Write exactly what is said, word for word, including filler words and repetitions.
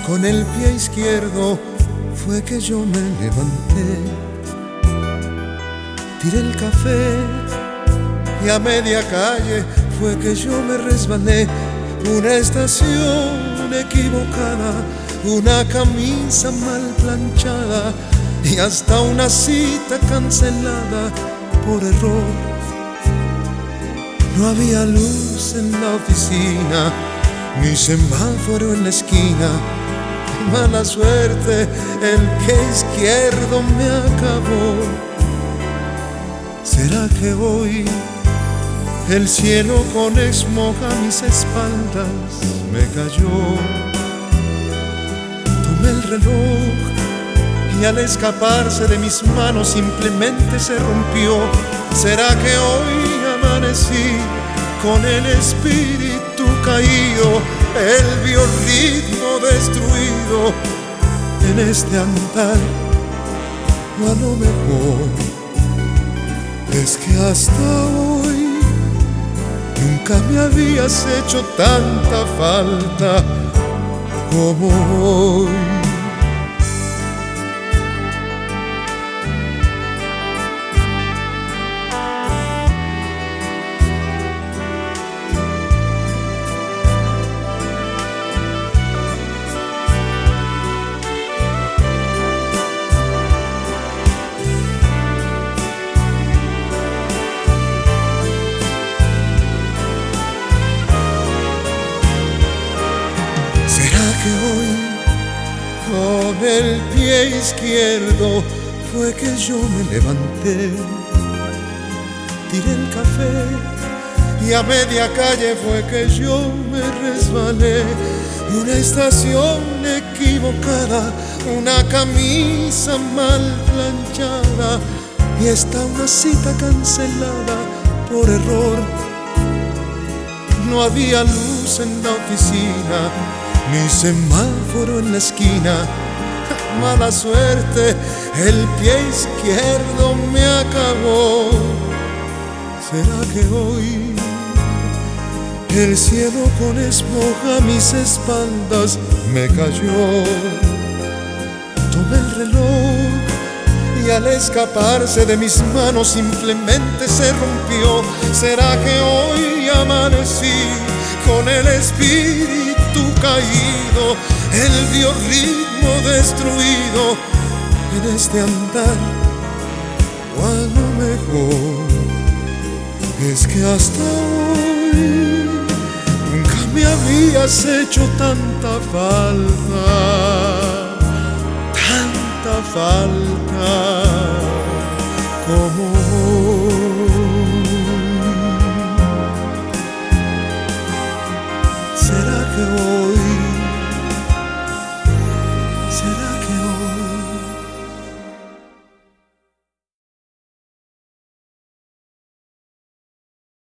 Con el pie izquierdo fue que yo me levanté, tiré el café y a media calle fue que yo me resbalé. Una estación equivocada, una camisa mal planchada y hasta una cita cancelada por error. No había luz en la oficina, ni semáforo en la esquina. Mala suerte, el pie izquierdo me acabó. ¿Será que hoy el cielo con smog a mis espaldas me cayó? Tomé el reloj y al escaparse de mis manos simplemente se rompió. ¿Será que hoy amanecí con el espíritu caído, el biorritmo destruido en este andar? O a lo mejor es que hasta hoy nunca me habías hecho tanta falta como hoy. Hoy con el pie izquierdo fue que yo me levanté, tiré el café y a media calle fue que yo me resbalé. Una estación equivocada, una camisa mal planchada y hasta una cita cancelada por error. No había luz en la oficina, ni semáforo en la esquina. Mala suerte, el pie izquierdo me acabó. ¿Será que hoy el cielo con smog a mis espaldas me cayó? Tomé el reloj y al escaparse de mis manos simplemente se rompió. ¿Será que hoy amanecí con el espíritu caído, el biorritmo destruido en este andar? O a lo mejor es que hasta hoy nunca me habías hecho tanta falta, tanta falta como